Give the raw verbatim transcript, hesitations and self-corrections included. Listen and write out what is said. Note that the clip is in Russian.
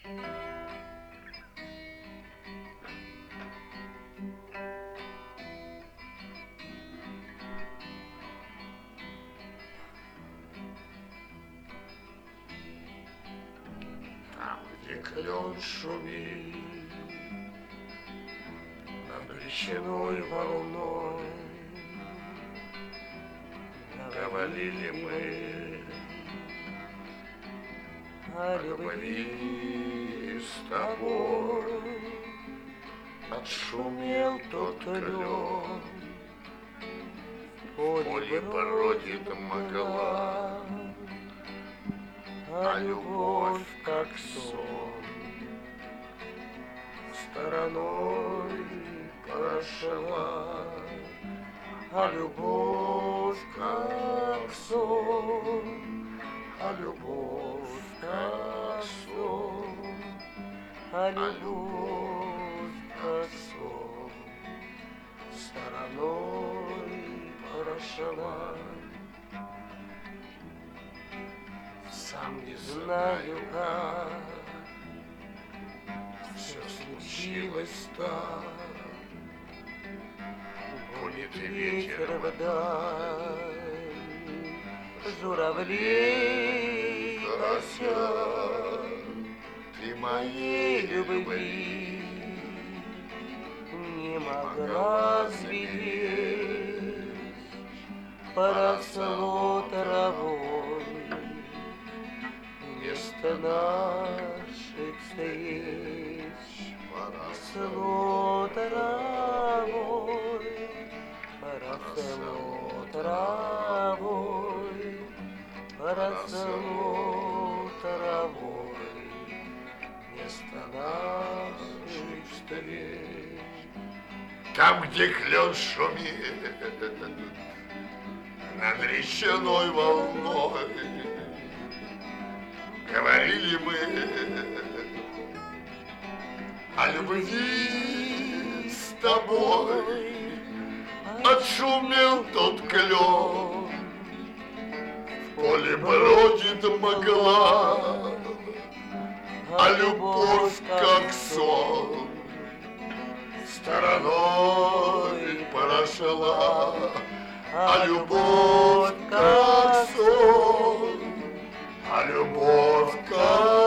Там, где клен шумит над речной волной, говорили мы о любви с тобой. Отшумел тот клен, в поле бродит мгла, а любовь, как сон, стороной прошла. А любовь, как сон, а любовь, как сон, а любовь, как сон, стороной прошла. Сам не знаю, как все случилось так. Гонит ветер вдаль, журавлей кося, ты моей любви не могла сберечь, поросло травой вместо наших встреч. Поросло травой, поросло травой, поросло травой вместо наших встреч. Там, где клен шумит над речной волной, говорили мы о любви с тобой. Отшумел тот клен, в поле бродит мгла, а любовь, как сон, стороной прошла. А любовь, как сон, а любовь, как